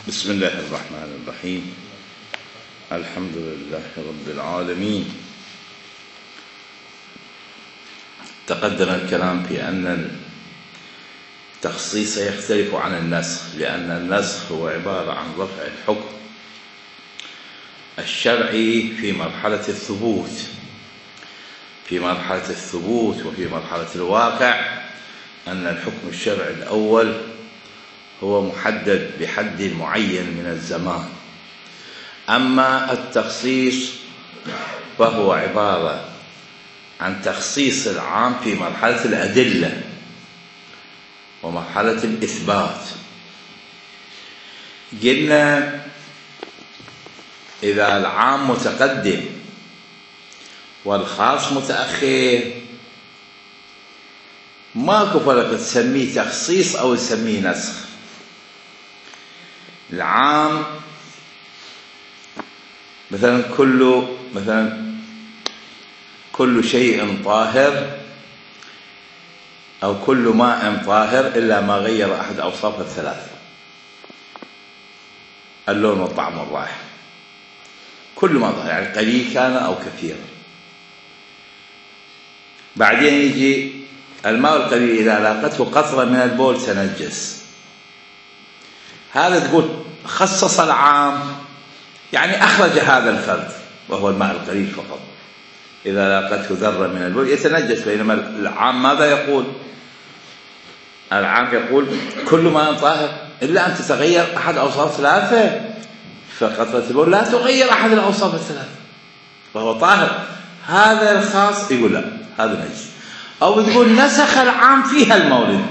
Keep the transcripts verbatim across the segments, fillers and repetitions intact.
بسم الله الرحمن الرحيم. الحمد لله رب العالمين. تقدم الكلام في أن التخصيص يختلف عن النسخ، لأن النسخ هو عبارة عن رفع الحكم الشرعي في مرحلة الثبوت في مرحلة الثبوت وفي مرحلة الواقع، أن الحكم الشرعي الأول هو محدد بحد معين من الزمان. أما التخصيص فهو عبارة عن تخصيص العام في مرحلة الأدلة ومرحلة الإثبات. قلنا إذا العام متقدم والخاص متأخر ماكو فرق تسميه تخصيص أو تسميه نسخ. العام مثلا كل مثلا كل شيء طاهر أو كل ماء طاهر إلا ما غير أحد أوصاف الثلاثة: اللون والطعم والرائحة. كل ما طاهر يعني قليل كان أو كثير. بعدين يجي الماء القليل إذا لاقته قطرة من البول تنجس. هذا تقول خصص العام، يعني أخرج هذا الفرد وهو الماء القليل فقط. إذا لاقته ذرة من البول يتنجس. بينما العام ماذا يقول؟ العام يقول كل ماء طاهر إلا أن تتغير أحد أوصاف ثلاثة، فقطرة البول لا تغير أحد الأوصاف الثلاثة وهو طاهر. هذا الخاص يقول لا، هذا نجس. أو تقول نسخ العام فيها المورد،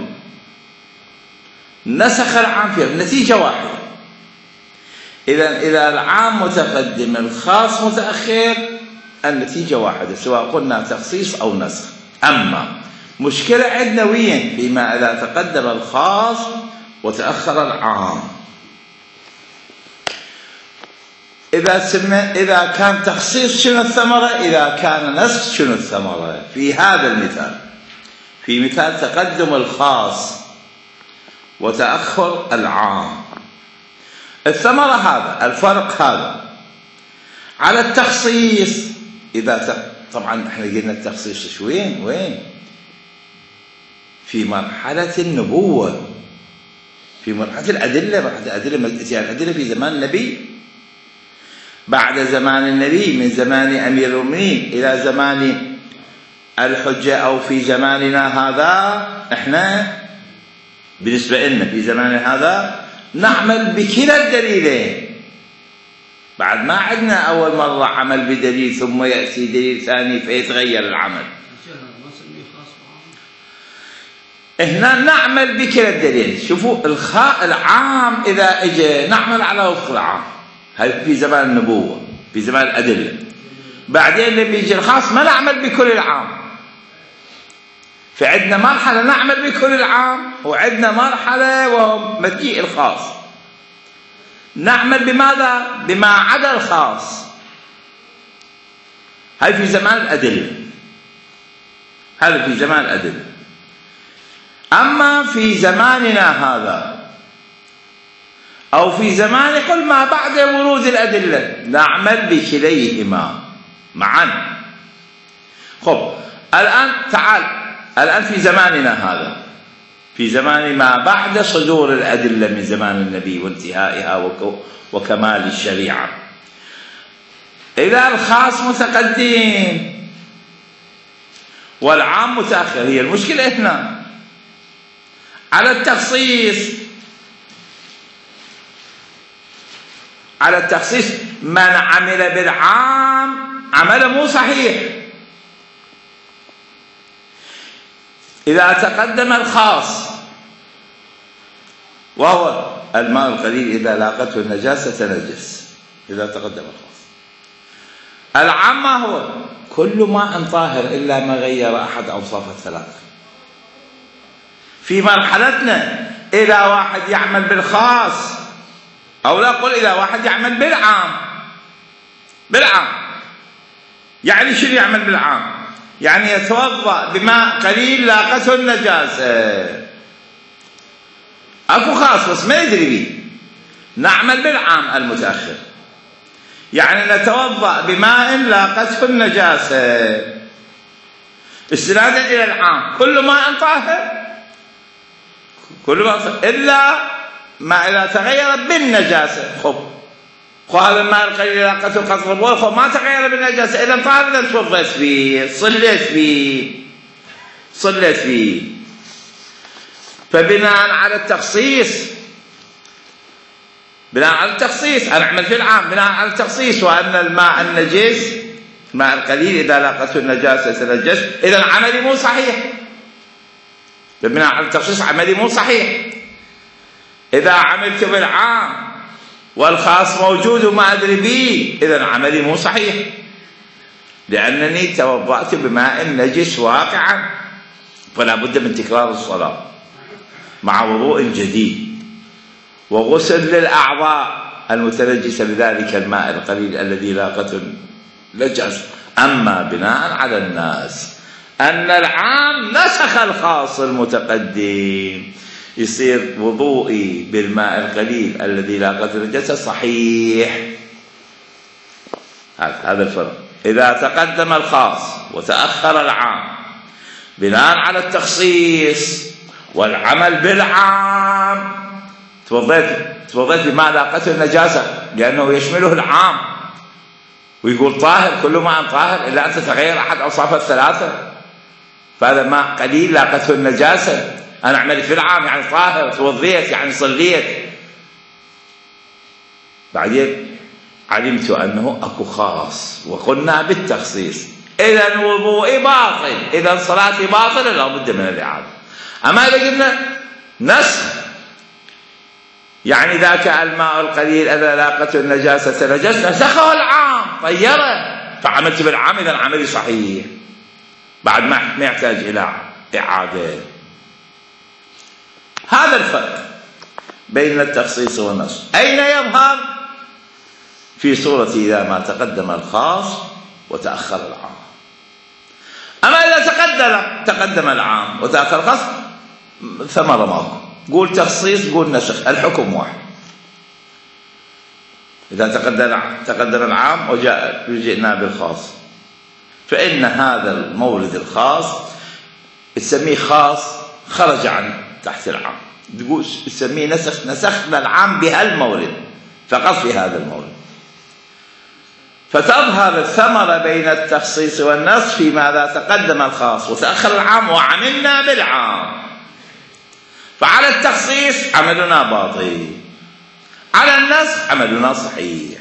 نسخ العام فيها، النتيجة واحدة. إذا إذا العام متقدم الخاص متأخر النتيجة واحدة، سواء قلنا تخصيص أو نسخ. أما مشكلة عندنا وين؟ فيما إذا تقدم الخاص وتأخر العام. إذا سمى إذا كان تخصيص شنو الثمرة؟ إذا كان نسخ شنو الثمرة؟ في هذا المثال، في مثال تقدم الخاص وتأخر العام، الثمرة هذا الفرق هذا على التخصيص. إذا ت... طبعا احنا قلنا التخصيص وين؟ وين؟ في مرحلة النبوة، في مرحلة الأدلة، مرحلة الأدلة يعني الأدلة في زمان النبي، بعد زمان النبي، من زمان أمير المؤمنين إلى زمان الحجة، أو في زماننا هذا احنا بالنسبة لنا في زماننا هذا نعمل بكلا الدليلين. بعد ما عندنا أول مرة عمل بدليل ثم يأتي دليل ثاني فيتغير العمل. هنا نعمل بكلا الدليل. شوفوا الخاء العام إذا اجى نعمل على وفق العام، هاي في زمان النبوة، في زمان الأدلة. بعدين لما يجي الخاص ما نعمل بكل العام، فعندنا مرحلة نعمل بكل العام، وعندنا مرحلة وهو مجيء الخاص نعمل بماذا؟ بما عدا الخاص. هاي في زمان الأدلة، هذا في زمان الأدلة. أما في زماننا هذا أو في زمان كل ما بعد ورود الأدلة نعمل بكليهما معا. خب الآن تعال، الآن في زماننا هذا، في زمان ما بعد صدور الأدلة من زمان النبي وانتهائها وكمال الشريعة، إذا الخاص متقدم والعام متأخر، هي المشكلة هنا على التخصيص. على التخصيص من عمل بالعام عمله مو صحيح. إذا تقدم الخاص وهو الماء القليل إذا لاقته النجاسة تنجس، إذا تقدم الخاص. العام ما هو؟ كل ماء طاهر إلا ما غير أحد أوصاف الثلاثة. في مرحلتنا إذا واحد يعمل بالخاص، أو لا أقول إذا واحد يعمل بالعام، بالعام يعني شنو يعمل بالعام؟ يعني يتوضأ بماء قليل لاقته النجاسة. اكو خاص بس ما يدري بيه، نعمل بالعام المتأخر، يعني نتوضأ بماء لاقته النجاسة استنادا إلى العام، كل ماء طاهر، كل ماء طاهر إلا ما إذا تغير بالنجاسة. خب هذا الماء القليل لاقته قطر البول، خب ما تغير بالنجاسة، إذا طاهر، إذا توضأت فيه، صليت فيه صليت فيه. فبناء على التخصيص بناء على التخصيص أنا أعمل في العام بناء على التخصيص، وأن الماء النجس الماء القليل إذا لاقته النجاسة تنجس، إذا عملي مو صحيح. بناء على التخصيص عملي مو صحيح. إذا عملت بالعام والخاص موجود وما أدري به، إذا عملي مو صحيح، لأنني توضأت بماء نجس واقعا، فلا بد من تكرار الصلاة مع وضوء جديد وغسل للأعضاء المتنجسة بذلك الماء القليل الذي لاقته نجس. أما بناء على الناس أن العام نسخ الخاص المتقدم، يصير وضوئي بالماء القليل الذي لاقته النجاسة صحيح. هذا الفرق. إذا تقدم الخاص وتأخر العام بناء على التخصيص والعمل بالعام، توضيت توضيت بما لاقته النجاسة لأنه يشمله العام ويقول طاهر، كل ماء طاهر إلا أن تتغير أحد أوصافه الثلاثة، فهذا ماء قليل لاقته النجاسة، أنا أعمل في العام يعني طاهر، توضيت يعني صليت. بعدين علمت أنه أكو خاص وقلنا بالتخصيص، إذا وضوئي باطل، إذا صلاتي باطلة، لا بد من الإعادة. أما إذا قلنا نسخ، يعني ذاك الماء القليل إذا لاقته النجاسة تنجس، نسخه العام طيره، فعملت بالعام، إذا عملي صحيح بعد ما يحتاج إلى إعادة. هذا الفرق بين التخصيص والنص. أين يظهر؟ في صورة إذا ما تقدم الخاص وتأخر العام. أما إذا تقدم تقدم العام وتأخر الخاص ثمرة ماكو، قول تخصيص قول نسخ، الحكم واحد. إذا تقدم تقدم العام وجاء جئنا بالخاص، فإن هذا المورد الخاص تسميه خاص خرج عن تحت العام، تقول تسميه نسخ، نسخنا العام بهالمورد فقط في هذا المورد. فتظهر الثمرة بين التخصيص والنص في ماذا تقدم الخاص وتأخر العام وعملنا بالعام. فعلى التخصيص عملنا باطل، على النسخ عملنا صحيح.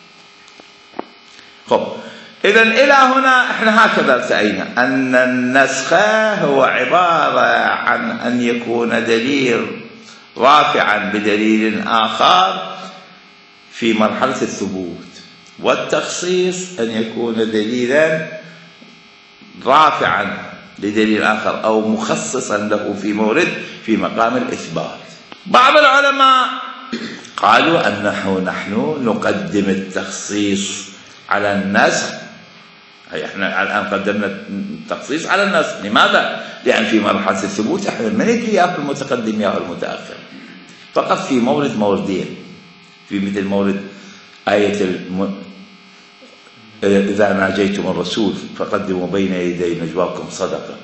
خب إذا إلى هنا احنا هكذا ارتأينا أن النسخ هو عبارة عن أن يكون دليل رافعا بدليل آخر في مرحلة الثبوت، والتخصيص أن يكون دليلا رافعا لدليل آخر أو مخصصا له في مورد في مقام الإثبات. بعض العلماء قالوا أنه نحن نقدم التخصيص على النسخ، أي احنا الآن قدمنا التخصيص على النسخ. لماذا؟ لأن في مرحلة الثبوت احنا ما ندري يا المتقدم يا المتأخر، فقط في مورد موردين، في مثل مورد آية الم... إذا ناجيتم الرسول فقدموا بين يدي نجواكم صدقة،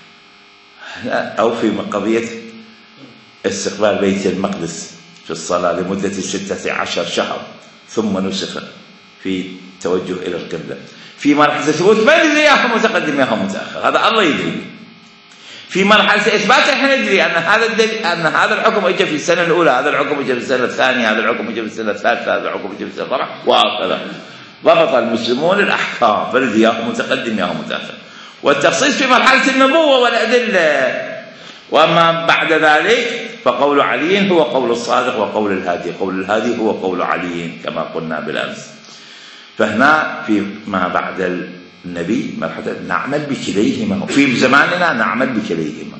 أو في قضية استقبال بيت المقدس في الصلاة لمدة ستة عشر شهر ثم نسخ في توجه إلى القبلة. في مرحلة الثبوت ما ندري ياهم متقدم ياهم متأخر، هذا الله يدري. في مرحلة الإثبات احنا ندري أن هذا الدليل، أن هذا الحكم اجى في السنة الأولى، هذا الحكم اجى في السنة الثانية، هذا الحكم اجى في السنة الثالثة، هذا الحكم اجى في السنة الرابعة، وهكذا. ضبط المسلمون الأحكام، فندري ياهم متقدم ياهم متأخر. والتخصيص في مرحلة النبوة والأدلة. وأما بعد ذلك فقول علي هو قول الصادق وقول الهادي، قول الهادي هو قول علي كما قلنا بالأمس. فهنا في ما بعد النبي مرحلة نعمل بكليهما، في زماننا نعمل بكليهما.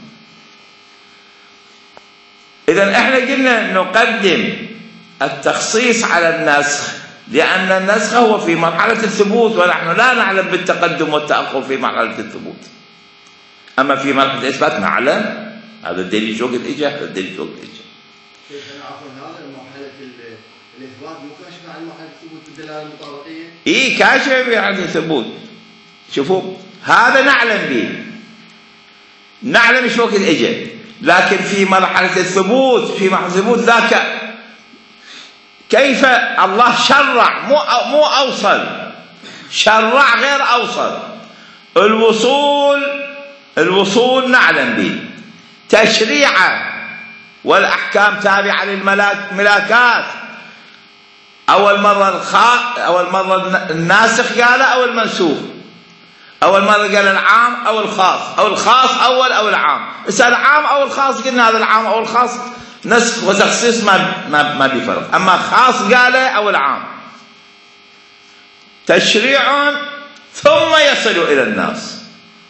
إذن احنا قلنا نقدم التخصيص على النسخ لأن النسخ هو في مرحلة الثبوت، ونحن لا نعلم بالتقدم والتأخر في مرحلة الثبوت. أما في مرحلة الإثبات نعلم، هذا الدليل شو قد إجا، هذا الدليل شو قد إجا. كيف نعرف هذا مرحلة الإثبات مو كاشفة عن محل الثبوت بالدلالة المطابقية؟ إيه كاشفة عن الثبوت. شوفوا هذا نعلم به، نعلم شو وقت اجى، لكن في مرحلة الثبوت، في مرحلة الثبوت ذاك كيف الله شرع، مو مو أوصل، شرع غير أوصل. الوصول الوصول نعلم به، تشريعه والأحكام تابعة للملاكات. أول مرة الخاص، أول مرة الناسخ قال أو المنسوخ، أول مرة قال العام أو الخاص، أو الخاص أول أو العام. إذا العام أو الخاص قلنا هذا العام أو الخاص نسخ وتخصيص ما ما ما بيفرق، أما خاص قال أو العام. تشريع ثم يصل إلى الناس،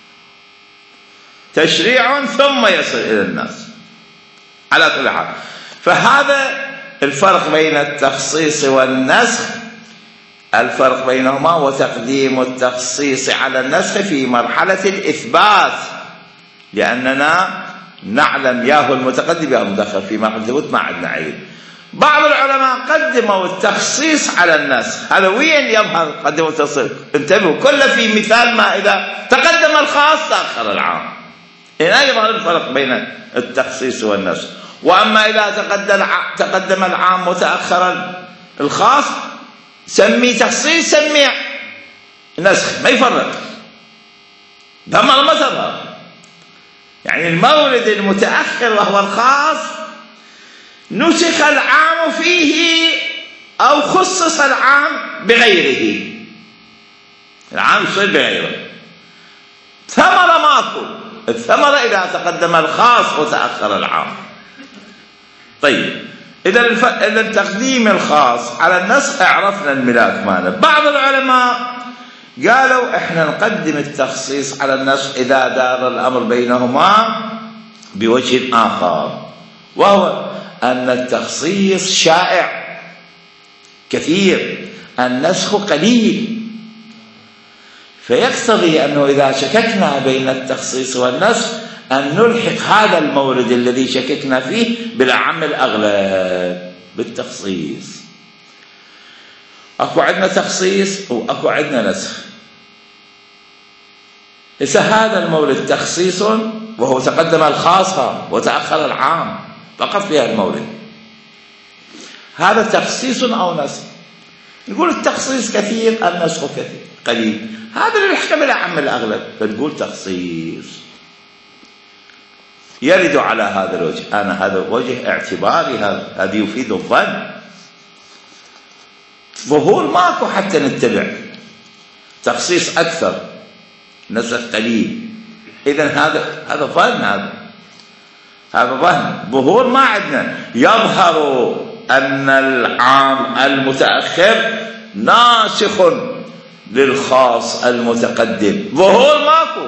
تشريع ثم يصل إلى الناس على كل حال. فهذا الفرق بين التخصيص والنسخ، الفرق بينهما وتقديم التخصيص على النسخ في مرحلة الإثبات، لأننا نعلم ياهو المتقدم ياهو المتأخر. في مرحلة الثبوت ما عندنا عيب. بعض العلماء قدموا التخصيص على النسخ. هذا وين يظهر قدموا التخصيص؟ انتبهوا، كل في مثال ما إذا تقدم الخاص تأخر العام، هنا يظهر الفرق بين التخصيص والنسخ. وأما إذا تقدم العام وتأخر الخاص سمي تخصيص سمي نسخ، ما يفرق. ضمن ما تظهر يعني المورد المتأخر وهو الخاص نسخ العام فيه أو خصص العام بغيره، العام يصير بغيره. ثمرة ماكو، الثمرة إذا تقدم الخاص وتأخر العام. طيب إذا الف... إذا تقديم الخاص على النسخ عرفنا الملاك ماله. بعض العلماء قالوا إحنا نقدم التخصيص على النسخ إذا دار الأمر بينهما بوجه آخر، وهو أن التخصيص شائع كثير، النسخ قليل، فيقتضي أنه إذا شككنا بين التخصيص والنسخ أن نلحق هذا المورد الذي شككنا فيه بالأعم الأغلب بالتخصيص. أكو عندنا تخصيص وأكو عندنا نسخ. إذا هذا المورد تخصيص وهو تقدم الخاص وتأخر العام فقط في هذا المورد، هذا تخصيص أو نسخ. نقول التخصيص كثير، النسخ كثير قليل، هذا اللي نحكم بالأعم الأغلب، فنقول تخصيص. يرد على هذا الوجه، أنا هذا وجه اعتباري، هذا هذا يفيد الظن. ظهور ماكو حتى نتبع، تخصيص أكثر نسخ قليل، إذن هذا هذا ظن، هذا هذا ظن. ظهور ما عندنا. يظهر أن العام المتأخر ناسخ للخاص المتقدم، ظهور ماكو،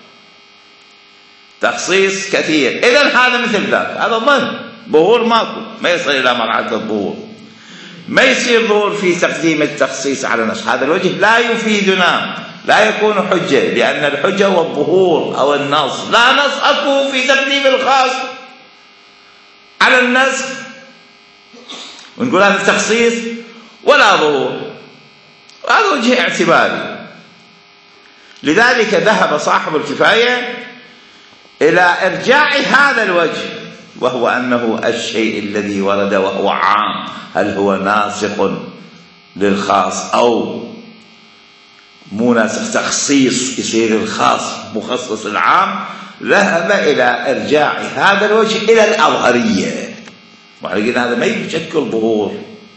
تخصيص كثير، إذن هذا مثل ذاك، هذا ظن. ظهور ماكو، ما يصل إلى مرحلة الظهور، ما يصير ظهور في تقديم التخصيص على النسخ. هذا الوجه لا يفيدنا، لا يكون حجة، لأن الحجة هو الظهور أو النص. لا نص أكو في تقديم الخاص على النسخ ونقول هذا التخصيص ولا ظهور، هذا وجه اعتباري. لذلك ذهب صاحب الكفاية إلى إرجاع هذا الوجه، وهو أنه الشيء الذي ورد وهو عام هل هو ناسخ للخاص أو مو ناسخ، تخصيص يصير الخاص مخصص العام. ذهب إلى إرجاع هذا الوجه إلى الأظهرية، وعلى هذا ما يشكل ظهور،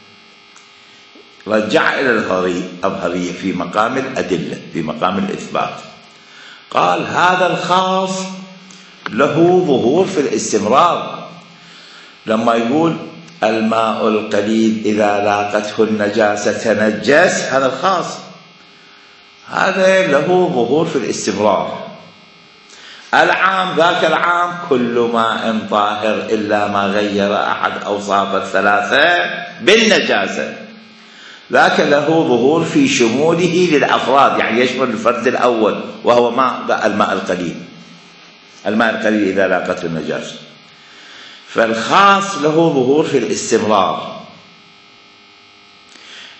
رجع إلى الأظهرية في مقام الأدلة، في مقام الإثبات. قال هذا الخاص له ظهور في الاستمرار، لما يقول الماء القليل إذا لاقته النجاسة تنجس، هذا الخاص، هذا له ظهور في الاستمرار. العام ذاك العام كل ماء طاهر إلا ما غير أحد أوصاف الثلاثة بالنجاسة، ذاك له ظهور في شموله للأفراد، يعني يشمل الفرد الأول وهو ماء الماء القليل، الماء القليل إذا لاقته النجاسة. فالخاص له ظهور في الاستمرار،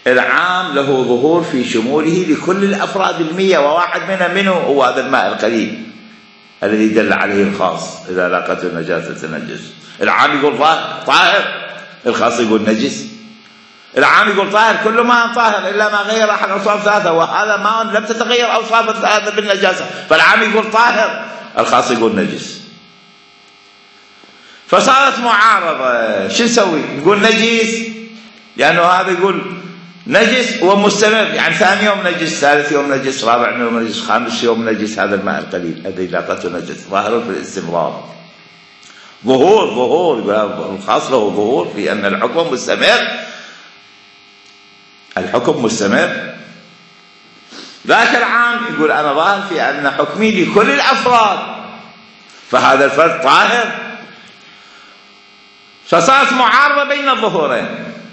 العام له ظهور في شموله لكل الأفراد المية وواحد منها منه هو هذا الماء القليل الذي دل عليه الخاص إذا لاقته النجاسة تنجس. العام يقول طاهر، الخاص يقول نجس. العام يقول طاهر كل ماء طاهر إلا ما غير أحد أوصاف ثلاثة، وهذا ماء لم تتغير أوصاف الثلاثة بالنجاسة، فالعام يقول طاهر، الخاص يقول نجس. فصارت معارضة، شو نسوي؟ نقول نجس لأنه هذا يقول نجس ومستمر، يعني ثاني يوم نجس، ثالث يوم نجس، رابع يوم نجس، خامس يوم نجس. هذا الماء القليل الذي لاقته نجس ظاهر في الاستمرار. ظهور ظهور الخاص له ظهور في أن الحكم مستمر، الحكم مستمر. ذاك العام يقول أنا ظاهر في أن حكمي لكل الأفراد، فهذا الفرد طاهر. فصارت معارضة بين الظهورين.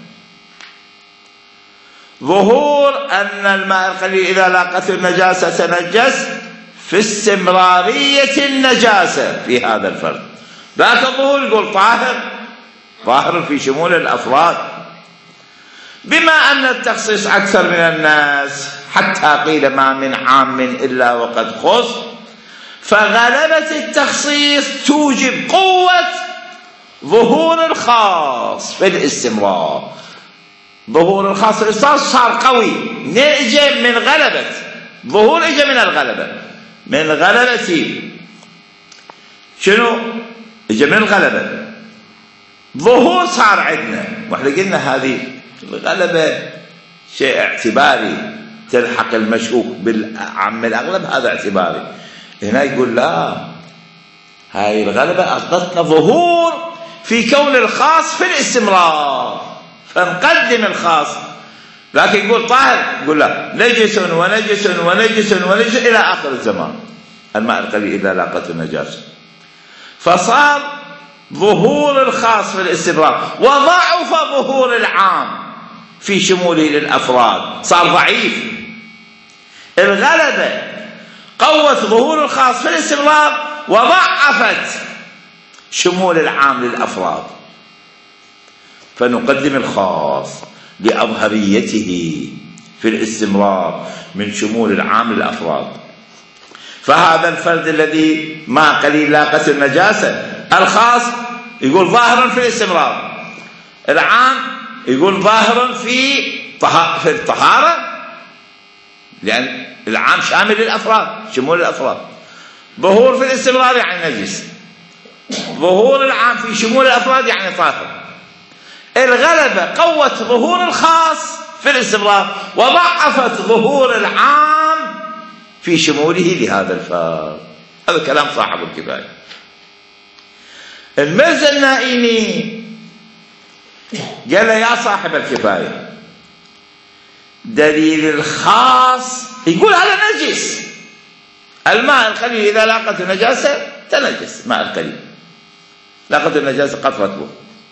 ظهور أن الماء القليل إذا لاقته النجاسة تنجس في استمرارية النجاسة في هذا الفرد. ذاك الظهور يقول طاهر، ظاهر في شمول الأفراد. بما أن التخصيص أكثر من الناس حتى قيل ما من عام إلا وقد خص، فغلبة التخصيص توجب قوة ظهور الخاص في الاستمرار. ظهور الخاص في الاستمرار صار قوي. نجي من غلبة ظهور، اجى من الغلبة، من غلبة شنو؟ اجى من الغلبة. ظهور صار عندنا، واحنا قلنا هذه الغلبة شيء اعتباري تلحق المشكوك بالعم الأغلب، هذا اعتباري. هنا يقول لا، هاي الغلبة أعطتنا ظهور في كون الخاص في الاستمرار، فنقدم الخاص. لكن يقول طاهر، يقول لا، نجس ونجس ونجس ونجس إلى آخر الزمان، الماء القليل إذا لاقته النجاسة. فصار ظهور الخاص في الاستمرار، وضعف ظهور العام في شموله للأفراد، صار ضعيف. الغلبة قوت ظهور الخاص في الاستمرار وضعفت شمول العام للأفراد، فنقدم الخاص لأظهريته في الاستمرار من شمول العام للأفراد. فهذا الفرد الذي ما قليل لاقته النجاسة، الخاص يقول ظاهر في الاستمرار، العام يقول ظاهر في في الطهارة، لأن العام شامل للأفراد، شمول الأفراد. ظهور في الاستمرار يعني نجس، ظهور العام في شمول الأفراد يعني طاهر. الغلبة قوت ظهور الخاص في الاستمرار وضعفت ظهور العام في شموله لهذا الفرد. هذا كلام صاحب الكفاية. المرزا النائمي قال يا صاحب الكفاية، دليل الخاص يقول هذا نجس، الماء القليل إذا لاقته نجاسة تنجس، ماء القليل لاقته النجاسة قطرت به.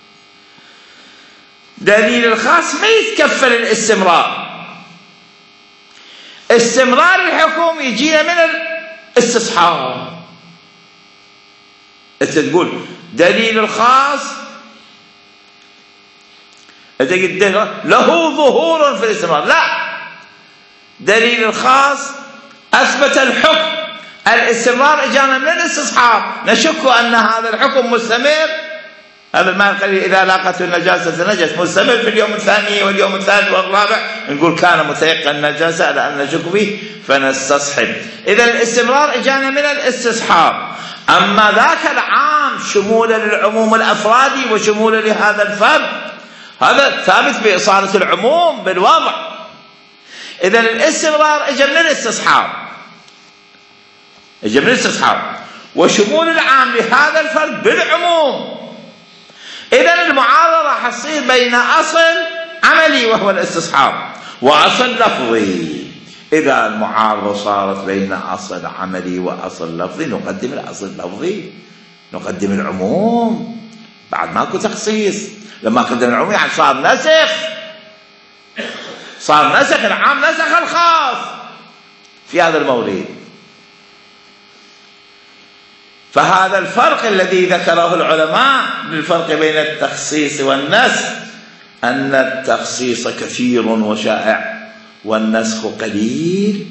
دليل الخاص ما يتكفل الاستمرار، استمرار الحكم يجينا من الاستصحاب. انت تقول دليل الخاص له ظهور في الاستمرار، لا، دليل الخاص اثبت الحكم، الاستمرار اجانا من الاستصحاب، نشك ان هذا الحكم مستمر. هذا الماء القليل اذا لاقته النجاسه نجس، مستمر في اليوم الثاني واليوم الثالث والرابع، نقول كان متيقن النجاسه لان نشك به فنستصحب. اذا الاستمرار اجانا من الاستصحاب. اما ذاك العام شمولا للعموم الافرادي وشمولا لهذا الفرد، هذا ثابت باصاله العموم بالوضع. اذا الاستمرار اجى من الاستصحاب، اجى من الاستصحاب، وشمول العام لهذا الفرد بالعموم. إذا المعارضة حتصير بين أصل عملي وهو الاستصحاب وأصل لفظي. إذا المعارضة صارت بين أصل عملي وأصل لفظي، نقدم الأصل اللفظي، نقدم العموم، بعد ماكو تخصيص. لما قدم العموم يعني صار نسخ، صار نسخ العام نسخ الخاص في هذا المورد. فهذا الفرق الذي ذكره العلماء بالفرق بين التخصيص والنسخ، أن التخصيص كثير وشائع والنسخ قليل،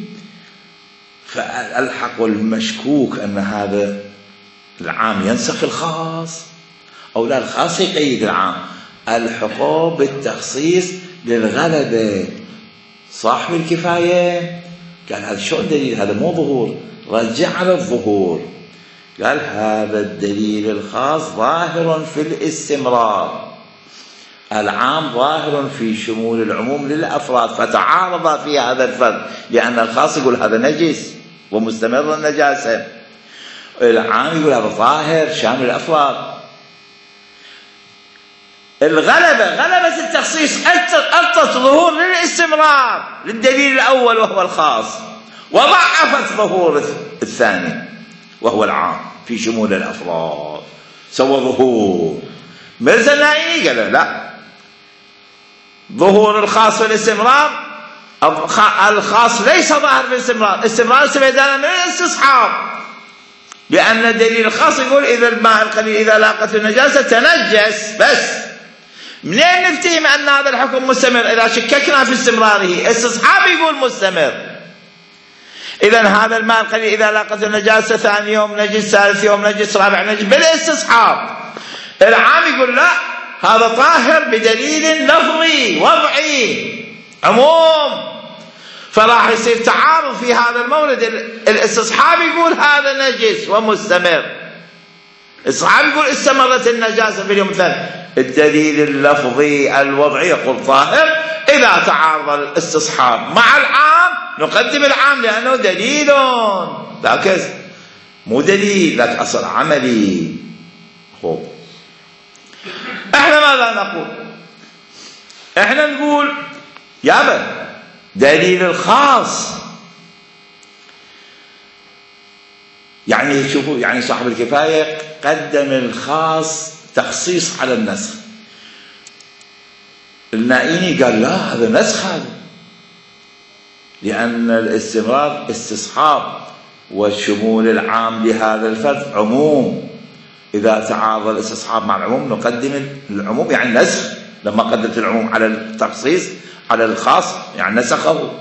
فألحق المشكوك أن هذا العام ينسخ الخاص أو لا الخاص يقيد العام، ألحقوا بالتخصيص للغلبة. صاحب الكفاية قال هذا شو الدليل؟ هذا مو ظهور، رجع على الظهور، قال هذا الدليل الخاص ظاهر في الاستمرار، العام ظاهر في شمول العموم للأفراد، فتعارض في هذا الفرد، لأن الخاص يقول هذا نجس ومستمر النجاسة، العام يقول هذا ظاهر شامل الأفراد. الغلبة غلبة التخصيص ألطت ظهور للاستمرار للدليل الأول وهو الخاص، وضعفت ظهور الثاني وهو العام في شمول الأفراد، سوى ظهور. مرزا النائي قال لا، ظهور الخاص والاستمرار، الخاص ليس ظاهر في الاستمرار، استمرار استفادة من الاستصحاب، لأن الدليل الخاص يقول إذا الماء القليل إذا لاقت النجاسة تنجس بس. منين نفتهم أن هذا الحكم مستمر إذا شككنا في استمراره؟ استصحاب يقول مستمر. إذا هذا الماء القليل إذا لاقت النجاسة ثاني يوم نجس، ثالث يوم نجس، رابع نجس بالاستصحاب. العام يقول لا، هذا طاهر بدليل لفظي وضعي عموم، فراح يصير تعارض في هذا المورد. الاستصحاب يقول هذا نجس ومستمر، الاستصحاب يقول استمرت النجاسة في اليوم الثاني، الدليل اللفظي الوضعي يقول طاهر. إذا تعارض الاستصحاب مع العام نقدم العام لأنه دليل، لكن مو دليل لك أصل عملي. خوب، احنا ماذا نقول؟ احنا نقول يابا دليل الخاص، يعني شوفوا، يعني صاحب الكفاية قدم الخاص تخصيص على النسخ، النائيني قال لا هذا نسخ، هذا لأن الاستمرار استصحاب والشمول العام لهذا الفرد عموم، إذا تعارض الاستصحاب مع العموم نقدم العموم، يعني نسخ. لما قدمت العموم على التخصيص على الخاص يعني نسخه.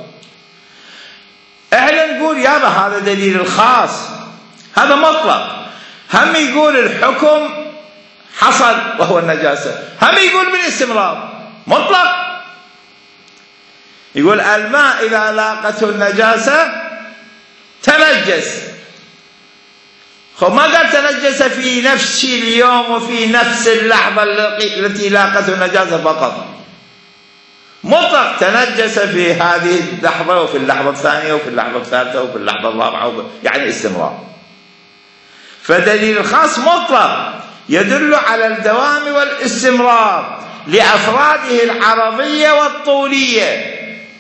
احنا نقول يابا هذا دليل الخاص، هذا مطلق، هم يقول الحكم حصل وهو النجاسة، هم يقول بالاستمرار مطلق، يقول الماء إذا لاقته النجاسة تنجس. خب ما قال تنجس في نفس اليوم وفي نفس اللحظة التي لاقته النجاسة فقط، مطلق تنجس في هذه اللحظة وفي اللحظة الثانية وفي اللحظة الثالثة وفي اللحظة الرابعة، يعني استمرار. فدليل الخاص مطلق يدل على الدوام والاستمرار لأفراده العرضية والطولية.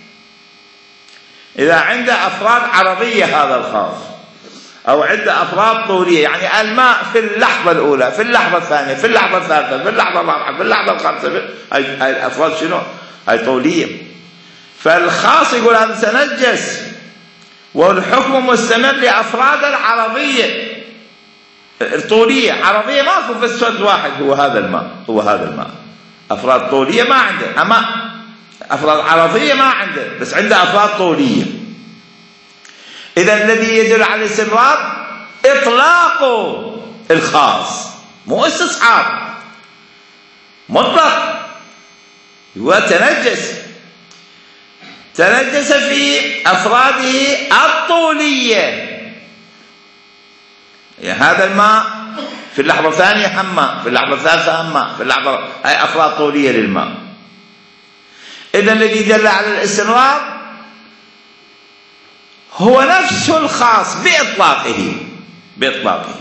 إذا عنده أفراد عرضية هذا الخاص أو عنده أفراد طولية، يعني الماء في اللحظة الأولى، في اللحظة الثانية، في اللحظة الثالثة، في اللحظة الرابعة، في اللحظة الخامسة، هاي الأفراد شنو؟ هاي طولية. فالخاص يقول هذا تنجس، والحكم مستمر لأفراد العرضية الطولية. عرضية ماكو بس فرد واحد هو هذا الماء، هو هذا الماء. أفراد طولية ما عنده، أما أفراد عرضية ما عنده، بس عنده أفراد طولية. إذا الذي يدل على الاستمرار إطلاق الخاص مو استصحاب، مطلق. هو تنجس، تنجس في أفراده الطولية، يعني هذا الماء في اللحظة الثانية هم ماء، في اللحظة الثالثة هم ماء، في اللحظة، هاي أفراد طولية للماء. إذا الذي دل على الاستمرار هو نفس الخاص بإطلاقه، بإطلاقه.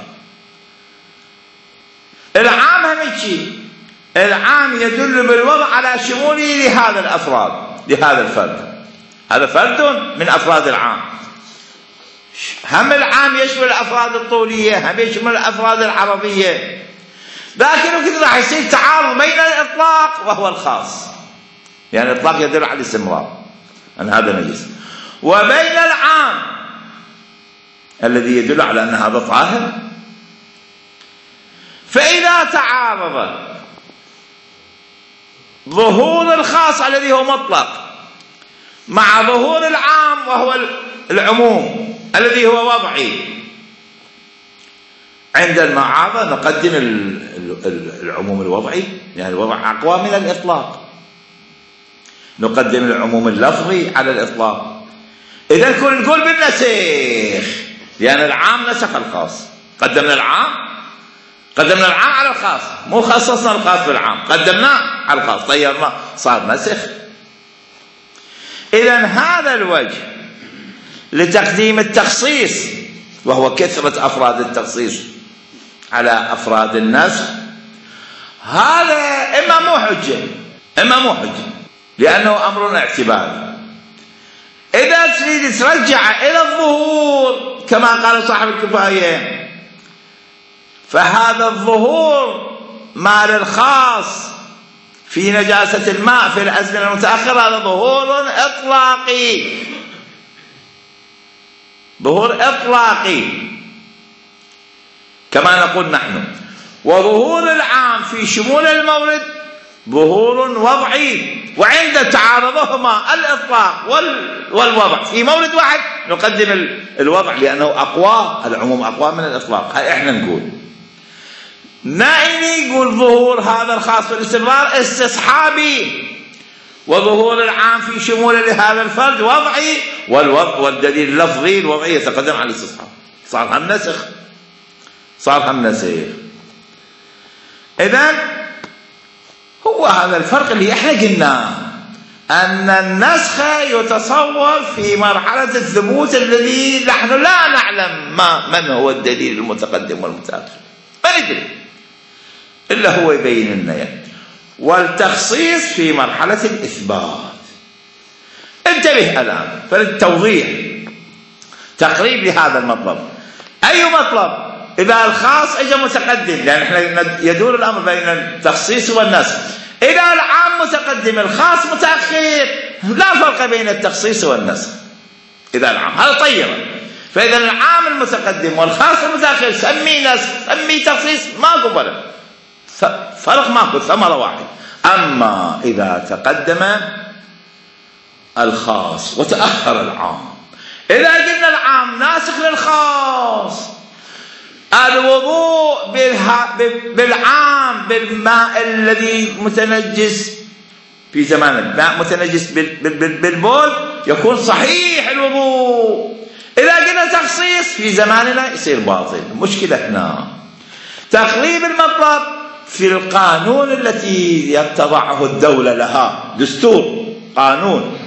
العام هم شيء، العام يدل بالوضع على شموله لهذا الأفراد، لهذا الفرد، هذا فرد من أفراد العام. هم العام يشمل الأفراد الطولية، هم يشمل الأفراد العرضية، لكن كذا راح يصير تعارض بين الإطلاق وهو الخاص، يعني الإطلاق يدل على الاستمرار أن هذا نجس، وبين العام الذي يدل على أن هذا طاهر. فإذا تعارض ظهور الخاص الذي هو مطلق مع ظهور العام وهو العموم الذي هو وضعي. عند المعارضة نقدم العموم الوضعي، يعني الوضع أقوى من الإطلاق، نقدم العموم اللفظي على الإطلاق. إذا كنا نقول بالنسخ، لأن العام نسخ الخاص، قدمنا العام قدمنا العام على الخاص، مو خصصنا الخاص بالعام، قدمناه على الخاص، طيرناه، صار نسخ. إذا هذا الوجه لتقديم التخصيص، وهو كثرة أفراد التخصيص على أفراد النسخ، هذا إما مو حجة إما مو حجة لأنه أمر اعتباري. إذا تريد ترجع إلى الظهور كما قال صاحب الكفاية، فهذا الظهور مال الخاص في نجاسة الماء في الأزمنة المتأخرة هذا ظهور إطلاقي، ظهور إطلاقي كما نقول نحن. وظهور العام في شمول المورد ظهور وضعي، وعند تعارضهما الإطلاق والوضع في مورد واحد نقدم الوضع لأنه أقوى، العموم أقوى من الإطلاق. هاي إحنا نقول. نائني يقول ظهور هذا الخاص بالاستمرار استصحابي، وظهور العام في شمول لهذا الفرد وضعي، والدليل اللفظي الوضعي يتقدم على الاستصحاب. صار هم نسخ صار هم نسخ. إذن هو هذا الفرق اللي احنا قلناه، أن النسخ يتصور في مرحلة الثبوت الذي نحن لا نعلم ما من هو الدليل المتقدم والمتأخر، ما ندري إلا هو يبين لنا يعني. والتخصيص في مرحلة الإثبات. انتبه الآن فالتوضيح تقريب لهذا المطلب. أي مطلب؟ إذا الخاص إجا متقدم، لأن احنا يدور الأمر بين التخصيص والنسخ. إذا العام متقدم الخاص متأخر، لا فرق بين التخصيص والنسخ. إذا العام هذا طيرة، فإذا العام المتقدم والخاص المتأخر سمي نسخ سمي تخصيص ماكو فرق، فرق ماكو، ثمرة واحد. أما إذا تقدم الخاص وتأخر العام، إذا قلنا العام ناسخ للخاص، الوضوء بالعام بالماء الذي متنجس في زماننا، ماء متنجس بالبول يكون صحيح الوضوء. إذا قلنا تخصيص في زماننا يصير باطل. المشكلة هنا تقريب المطلب في القانون التي يتضعه الدولة لها، دستور قانون.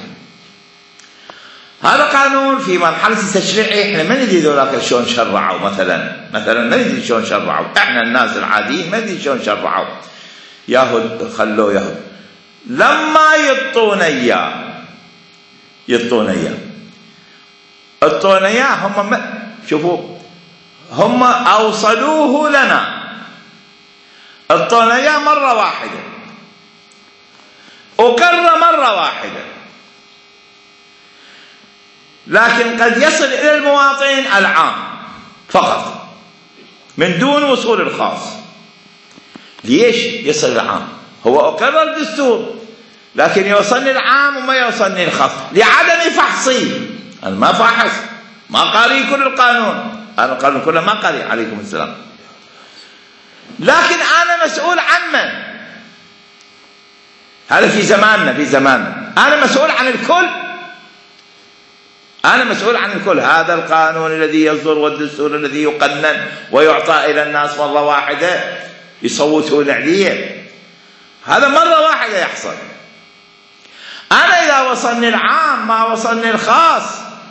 هذا قانون في مرحلة التشريع احنا ما ندري ذولاك شلون شرعوا، مثلا مثلا ما ندري شلون شرعوا، احنا الناس العاديين ما ندري شلون شرعوا. ياهد خلوه ياهد لما يطون اياه يطون اياه يطون اياه هم ما شوفوا هم اوصلوه لنا، الطون اياه مرة واحدة وقر مرة واحدة، لكن قد يصل إلى المواطنين العام فقط من دون وصول الخاص. ليش يصل العام؟ هو أقر الدستور لكن يوصلني العام وما يوصلني الخاص لعدم فحصي. أنا ما فحص، ما قاري كل القانون، أنا القانون كله ما قاري عليكم السلام، لكن أنا مسؤول عن من؟ هذا في زماننا في زماننا أنا مسؤول عن الكل، أنا مسؤول عن الكل. هذا القانون الذي يصدر والدستور الذي يقنن ويعطى إلى الناس مرة واحدة يصوتون عليه، هذا مرة واحدة يحصل. أنا إذا وصلني العام ما وصلني الخاص،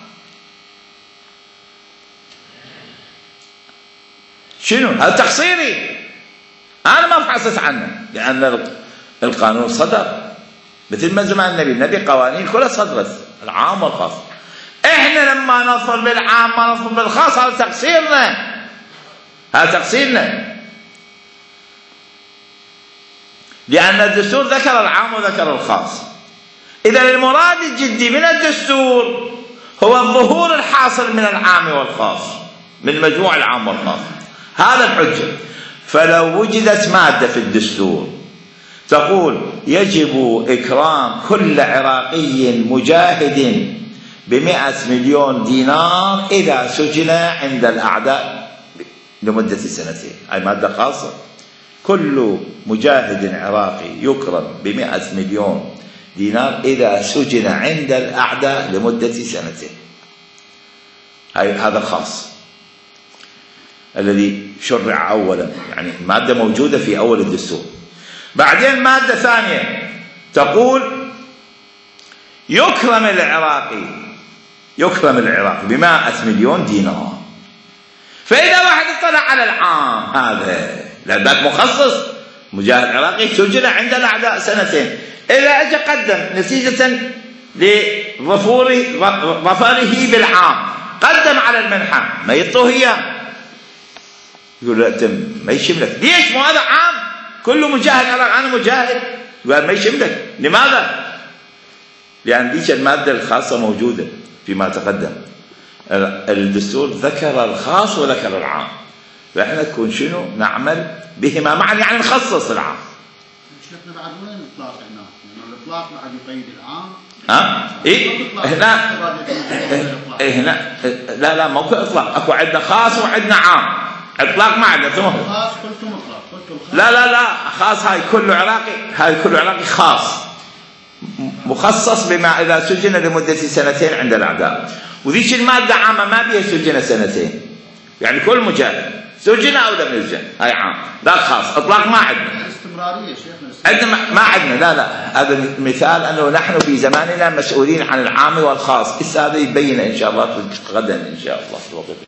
شنو؟ هذا تقصيري، أنا ما فحصت عنه، لأن القانون صدر مثل ما زمان النبي النبي قوانين كلها صدرت العام والخاص. احنا لما نظفر بالعام ما نظفر بالخاص، هذا تقصيرنا، هذا تقصيرنا، لأن الدستور ذكر العام وذكر الخاص. إذا المراد الجدي من الدستور هو الظهور الحاصل من العام والخاص، من مجموع العام والخاص، هذا الحجة. فلو وجدت مادة في الدستور تقول يجب إكرام كل عراقي مجاهد بمئة مليون دينار إذا سجن عند الأعداء لمدة سنتين. هاي مادة خاصة. كل مجاهد عراقي يكرم بمئة مليون دينار إذا سجن عند الأعداء لمدة سنتين. هاي هذا خاص الذي شرع أولا، يعني مادة موجودة في أول الدستور. بعدين مادة ثانية تقول يكرم العراقي يكرم العراقي بمائة مليون دينار. فإذا واحد اطلع على العام هذا لذلك مخصص مجاهد عراقي سجن عند الأعداء سنتين، إذا أجى قدم نتيجة لظفوره ظفره بالعام قدم على المنحة ما يعطوه إياه، يقول له أنت ما يشملك. ليش؟ مو هذا عام كل مجاهد عراقي، أنا مجاهد، قال ما يشملك. لماذا؟ لأن ديش المادة الخاصة موجودة فيما تقدم. الدستور ذكر الخاص وذكر العام، فإحنا نكون شنو نعمل بهما معا، يعني نخصص العام. شيخنا بعد وين الإطلاق هنا؟ يعني الإطلاق بعد يقيد العام. ها؟ إيه؟ هنا إيه هنا لا لا ماكو إطلاق، أكو عندنا خاص وعندنا عام. إطلاق ما عندنا ثم خاص قلتم إطلاق قلتم خاص. لا لا لا خاص هاي كل عراقي، هاي كل عراقي خاص مخصص بما إذا سجن لمدة سنتين عند الأعداء. وذيك المادة عامة ما بيها سجن سنتين، يعني كل مجاهد سجن أو لم يسجن هاي عام. ذاك خاص. إطلاق ما عندنا. استمرارية شيخنا. عندنا ما عندنا. لا لا هذا مثال أنه نحن في زماننا مسؤولين عن العام والخاص. هذا يبين إن شاء الله غدا إن شاء الله.